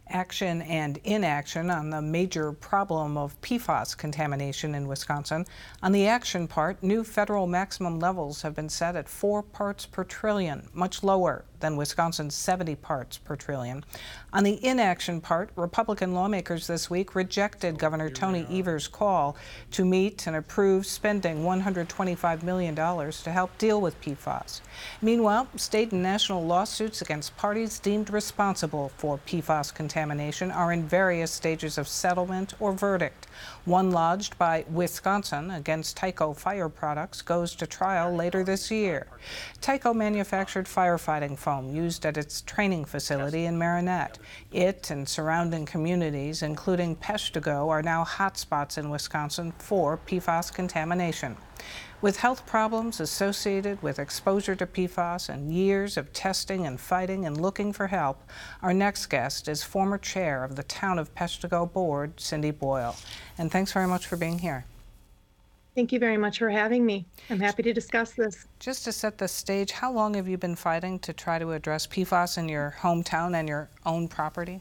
Action and inaction on the major problem of PFAS contamination in Wisconsin. On the action part, new federal maximum levels have been set at 4 parts per trillion, much lower than Wisconsin's 70 parts per trillion. On the inaction part, Republican lawmakers this week rejected Governor Tony Evers' call to meet and approve spending $125 million to help deal with PFAS. Meanwhile, state and national lawsuits against parties deemed responsible for PFAS contamination are in various stages of settlement or verdict. One lodged by Wisconsin against Tyco Fire Products goes to trial later this year. Tyco manufactured firefighting foam used at its training facility in Marinette. It and surrounding communities, including Peshtigo, are now hotspots in Wisconsin for PFAS contamination. With health problems associated with exposure to PFAS and years of testing and fighting and looking for help, our next guest is former chair of the Town of Peshtigo Board, Cindy Boyle. And thanks very much for being here. Thank you very much for having me. I'm happy to discuss this. Just to set the stage, how long have you been fighting to try to address PFAS in your hometown and your own property?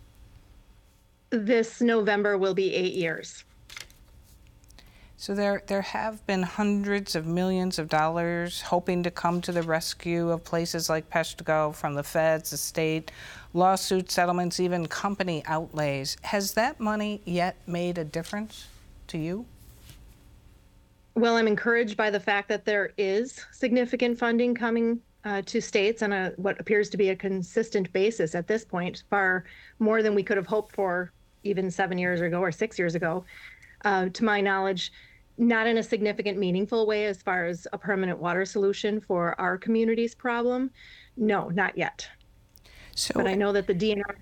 This November will be 8 years. So there have been hundreds of millions of dollars hoping to come to the rescue of places like Peshtigo from the feds, the state, lawsuits, settlements, even company outlays. Has that money yet made a difference to you? Well, I'm encouraged by the fact that there is significant funding coming to states on what appears to be a consistent basis at this point, far more than we could have hoped for even 7 years ago or 6 years ago. To my knowledge, not in a significant, meaningful way as far as a permanent water solution for our community's problem. No, not yet. But I know that the DNR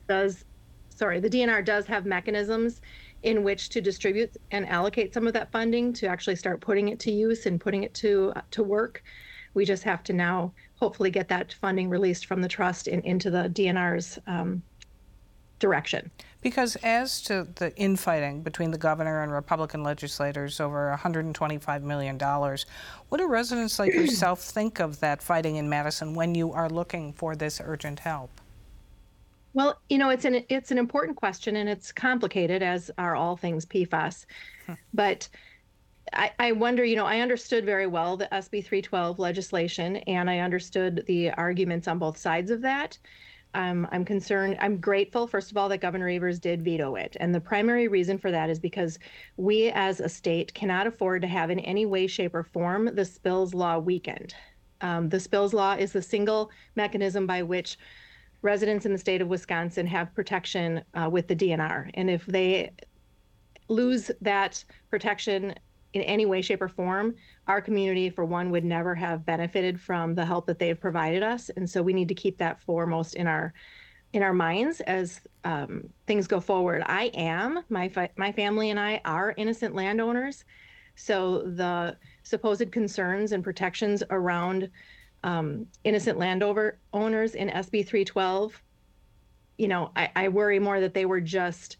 does have mechanisms in which to distribute and allocate some of that funding to actually start putting it to use and putting it to work. We just have to now hopefully get that funding released from the trust and into the DNR's direction. Because as to the infighting between the governor and Republican legislators over $125 million, what do residents like yourself think of that fighting in Madison when you are looking for this urgent help? Well, you know, it's an important question, and it's complicated, as are all things PFAS. But I wonder, you know, I understood very well the SB 312 legislation, and I understood the arguments on both sides of that. I'm concerned. I'm grateful, first of all, that Governor Evers did veto it. And the primary reason for that is because we as a state cannot afford to have in any way, shape, or form the spills law weakened. The spills law is the single mechanism by which residents in the state of Wisconsin have protection with the DNR. And if they lose that protection in any way, shape, or form, our community, for one, would never have benefited from the help that they've provided us. And so we need to keep that foremost in our minds as things go forward. My family and I are innocent landowners. So the supposed concerns and protections around innocent landowners in SB 312, you know, I worry more that they were just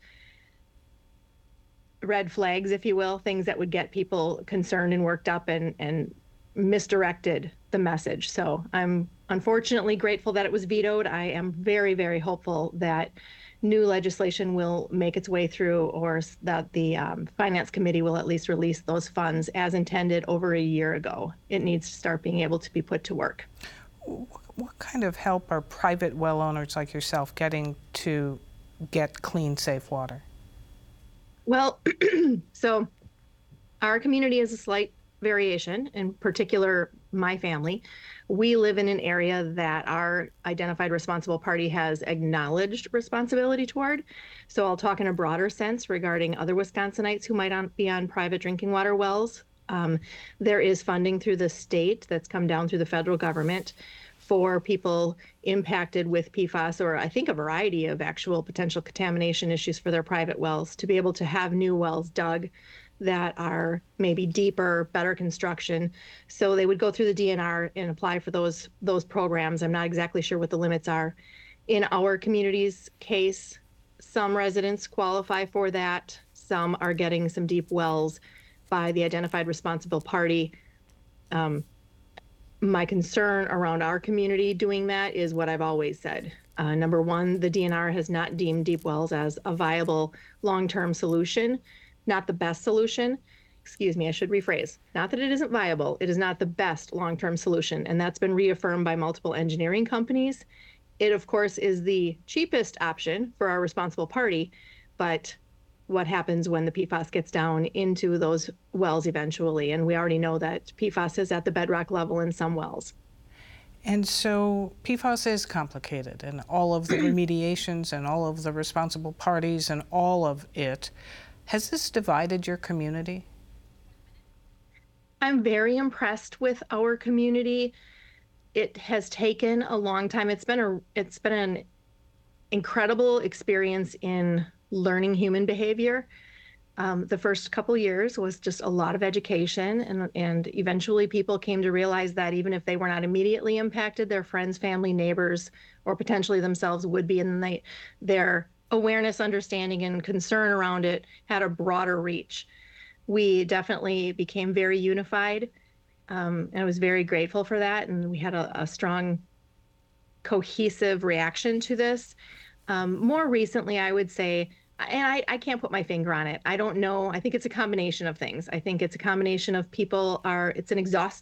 red flags, if you will, things that would get people concerned and worked up and misdirected the message. So I'm unfortunately grateful that it was vetoed. I am very, very hopeful that new legislation will make its way through, or that the Finance Committee will at least release those funds as intended over a year ago. It needs to start being able to be put to work. What kind of help are private well owners like yourself getting to get clean, safe water? Well, so our community is a slight variation, in particular, my family. We live in an area that our identified responsible party has acknowledged responsibility toward. So I'll talk in a broader sense regarding other Wisconsinites who might be on private drinking water wells. There is funding through the state that's come down through the federal government for people impacted with PFAS, or I think a variety of actual potential contamination issues for their private wells, to be able to have new wells dug that are maybe deeper, better construction. So they would go through the DNR and apply for those programs. I'm not exactly sure what the limits are. In our community's case, some residents qualify for that. Some are getting some deep wells by the identified responsible party. My concern around our community doing that is what I've always said. Number one, the DNR has not deemed deep wells as a viable long-term solution, not the best solution. Excuse me, I should rephrase. Not that it isn't viable, it is not the best long-term solution, and that's been reaffirmed by multiple engineering companies. It, of course, is the cheapest option for our responsible party, but what happens when the PFAS gets down into those wells eventually? And we already know that PFAS is at the bedrock level in some wells. And so PFAS is complicated, and all of the remediations and all of the responsible parties and all of it. Has this divided your community? I'm very impressed with our community. It has taken a long time. It's been an incredible experience in learning human behavior. The first couple years was just a lot of education, and eventually people came to realize that even if they were not immediately impacted, their friends, family, neighbors, or potentially themselves would be, and their awareness, understanding, and concern around it had a broader reach. We definitely became very unified, and I was very grateful for that, and we had a strong, cohesive reaction to this. More recently, I would say, and I can't put my finger on it. I don't know. I think it's a combination of things. I think it's a combination of it's an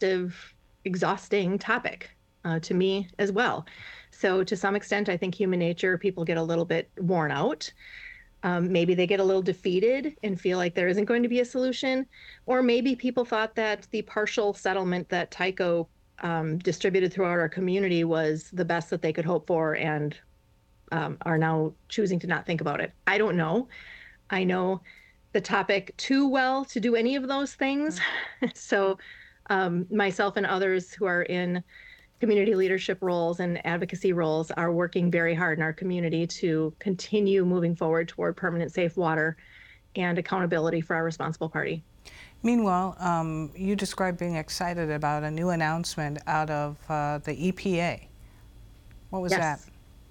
exhausting topic to me as well. So to some extent, I think human nature, people get a little bit worn out. Maybe they get a little defeated and feel like there isn't going to be a solution. Or maybe people thought that the partial settlement that Tyco distributed throughout our community was the best that they could hope for, and are now choosing to not think about it. I don't know. I know the topic too well to do any of those things. So myself and others who are in community leadership roles and advocacy roles are working very hard in our community to continue moving forward toward permanent safe water and accountability for our responsible party. Meanwhile, you described being excited about a new announcement out of the EPA. What was that?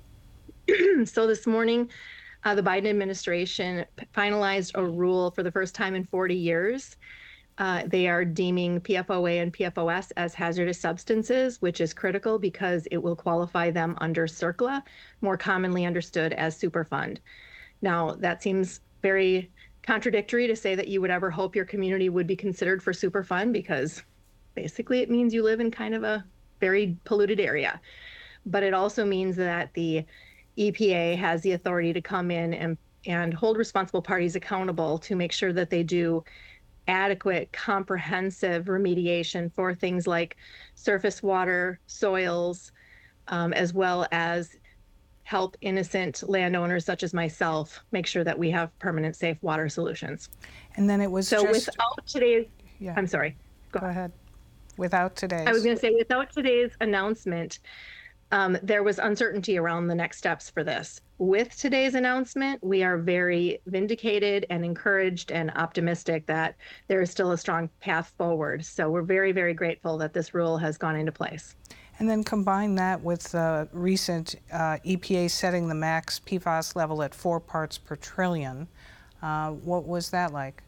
So this morning, the Biden administration finalized a rule for the first time in 40 years. They are deeming PFOA and PFOS as hazardous substances, which is critical because it will qualify them under CERCLA, more commonly understood as Superfund. Now, that seems very contradictory to say that you would ever hope your community would be considered for Superfund, because basically it means you live in kind of a very polluted area. But it also means that the EPA has the authority to come in and hold responsible parties accountable to make sure that they do adequate, comprehensive remediation for things like surface water, soils, as well as help innocent landowners such as myself make sure that we have permanent safe water solutions. And then it was so without today's, yeah. I'm sorry. Go ahead. Without today's. I was going to say, without today's announcement, there was uncertainty around the next steps for this. With today's announcement, we are very vindicated and encouraged and optimistic that there is still a strong path forward. So we're very, very grateful that this rule has gone into place. And then combine that with the recent EPA setting the max PFAS level at 4 parts per trillion. What was that like?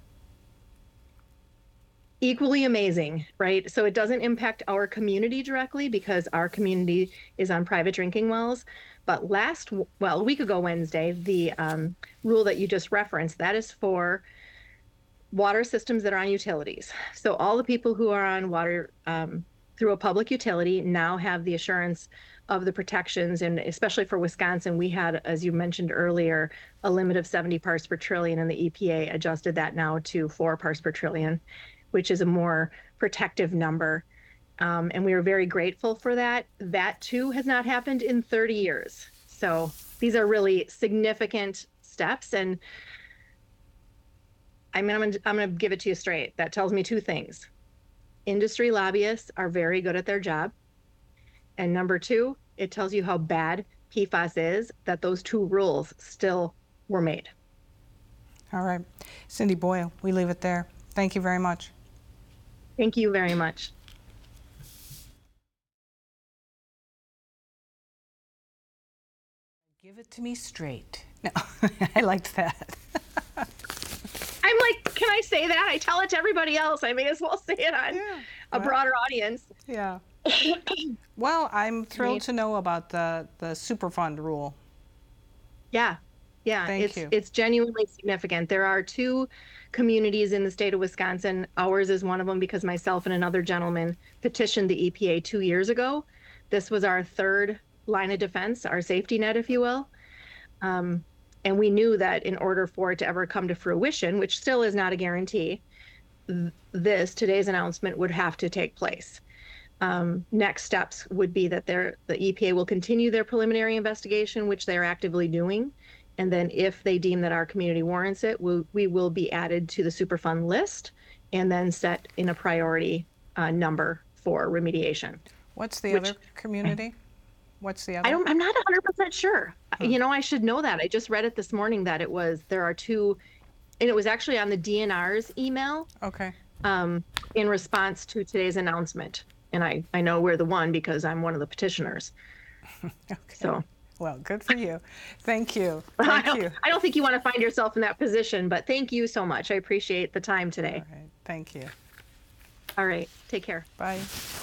Equally amazing, right? So it doesn't impact our community directly because our community is on private drinking wells. But a week ago Wednesday, the rule that you just referenced, that is for water systems that are on utilities. So all the people who are on water through a public utility now have the assurance of the protections. And especially for Wisconsin, we had, as you mentioned earlier, a limit of 70 parts per trillion, and the EPA adjusted that now to 4 parts per trillion, which is a more protective number. And we are very grateful for that. That too has not happened in 30 years. So these are really significant steps. And I'm gonna give it to you straight. That tells me 2 things. Industry lobbyists are very good at their job. And number 2, it tells you how bad PFAS is that those 2 rules still were made. All right. Cindy Boyle, we leave it there. Thank you very much. Thank you very much. Give it to me straight. No, I liked that. I'm like, can I say that? I tell it to everybody else. I may as well say it on a broader audience. Yeah. Well, I'm thrilled to know about the Superfund rule. Yeah. Yeah, Thank you. it's genuinely significant. There are two communities in the state of Wisconsin. Ours is one of them because myself and another gentleman petitioned the EPA 2 years ago. This was our third line of defense, our safety net, if you will. And we knew that in order for it to ever come to fruition, which still is not a guarantee, today's announcement would have to take place. Next steps would be that the EPA will continue their preliminary investigation, which they are actively doing. And then if they deem that our community warrants it, we will be added to the Superfund list and then set in a priority number for remediation. What's the other community? What's the other? I'm not 100% sure. I should know that. I just read it this morning that there are two, and it was actually on the DNR's email. Okay. In response to today's announcement. And I know we're the one because I'm one of the petitioners. Okay. So. Well, good for you. Thank you. Thank you. I don't think you want to find yourself in that position, but thank you so much. I appreciate the time today. All right. Thank you. All right. Take care. Bye.